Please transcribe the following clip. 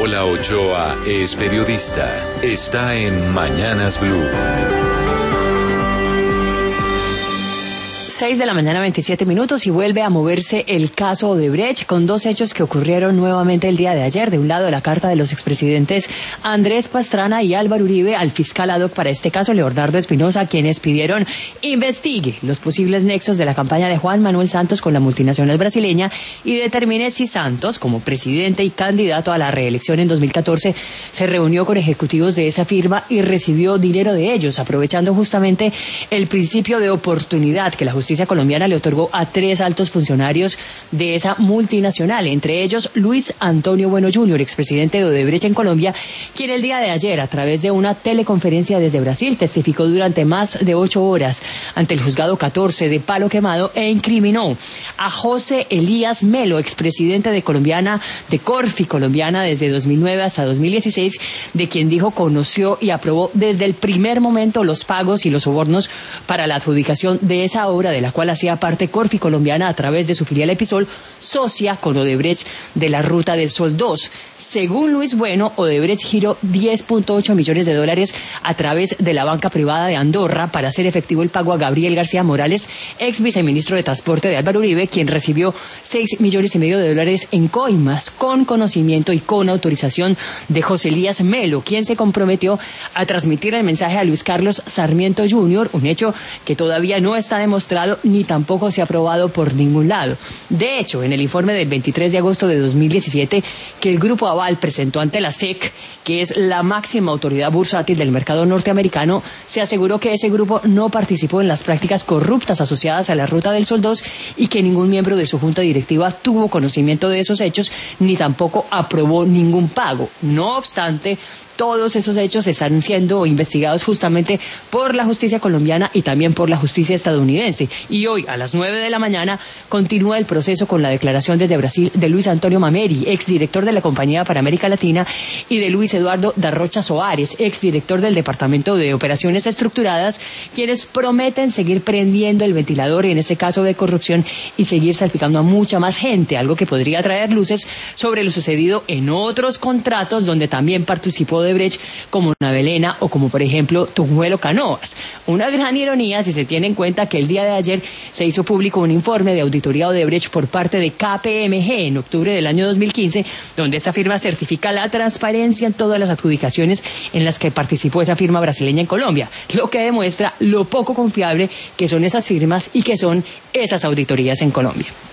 Paola Ochoa es periodista. Está en Mañanas Blue. 6 de la mañana, 27 minutos, y vuelve a moverse el caso Odebrecht con dos hechos que ocurrieron nuevamente el día de ayer. De un lado, la carta de los expresidentes Andrés Pastrana y Álvaro Uribe al fiscal ad hoc para este caso, Leonardo Espinosa, quienes pidieron investigue los posibles nexos de la campaña de Juan Manuel Santos con la multinacional brasileña y determine si Santos, como presidente y candidato a la reelección en 2014, se reunió con ejecutivos de esa firma y recibió dinero de ellos, aprovechando justamente el principio de oportunidad que la justicia colombiana le otorgó a 3 altos funcionarios de esa multinacional, entre ellos Luis Antonio Bueno Jr., expresidente de Odebrecht en Colombia, quien el día de ayer, a través de una teleconferencia desde Brasil, testificó durante más de 8 horas ante el juzgado 14 de Palo Quemado e incriminó a José Elías Melo, expresidente de Corfi Colombiana desde 2009 hasta 2016, de quien dijo conoció y aprobó desde el primer momento los pagos y los sobornos para la adjudicación de esa obra de la cual hacía parte Corfi Colombiana a través de su filial Episol, socia con Odebrecht de la Ruta del Sol 2. Según Luis Bueno, Odebrecht giró 10.8 millones de dólares a través de la banca privada de Andorra para hacer efectivo el pago a Gabriel García Morales, ex viceministro de Transporte de Álvaro Uribe, quien recibió 6,5 millones de dólares en coimas, con conocimiento y con autorización de José Elías Melo, quien se comprometió a transmitir el mensaje a Luis Carlos Sarmiento Jr., un hecho que todavía no está demostrado ni tampoco se ha aprobado por ningún lado. De hecho, en el informe del 23 de agosto de 2017 que el Grupo Aval presentó ante la SEC, que es la máxima autoridad bursátil del mercado norteamericano, se aseguró que ese grupo no participó en las prácticas corruptas asociadas a la Ruta del Sol 2 y que ningún miembro de su junta directiva tuvo conocimiento de esos hechos ni tampoco aprobó ningún pago. No obstante, todos esos hechos están siendo investigados justamente por la justicia colombiana y también por la justicia estadounidense. Y hoy, a las 9 de la mañana, continúa el proceso con la declaración desde Brasil de Luis Antonio Mameri, exdirector de la Compañía para América Latina, y de Luis Eduardo Darrocha Soares, exdirector del Departamento de Operaciones Estructuradas, quienes prometen seguir prendiendo el ventilador en este caso de corrupción y seguir salpicando a mucha más gente, algo que podría traer luces sobre lo sucedido en otros contratos donde también participó Odebrecht, como Navelena o como por ejemplo Tunjuelo Canoas. Una gran ironía si se tiene en cuenta que el día de ayer se hizo público un informe de auditoría Odebrecht por parte de KPMG en octubre del año 2015, donde esta firma certifica la transparencia en todas las adjudicaciones en las que participó esa firma brasileña en Colombia, lo que demuestra lo poco confiable que son esas firmas y que son esas auditorías en Colombia.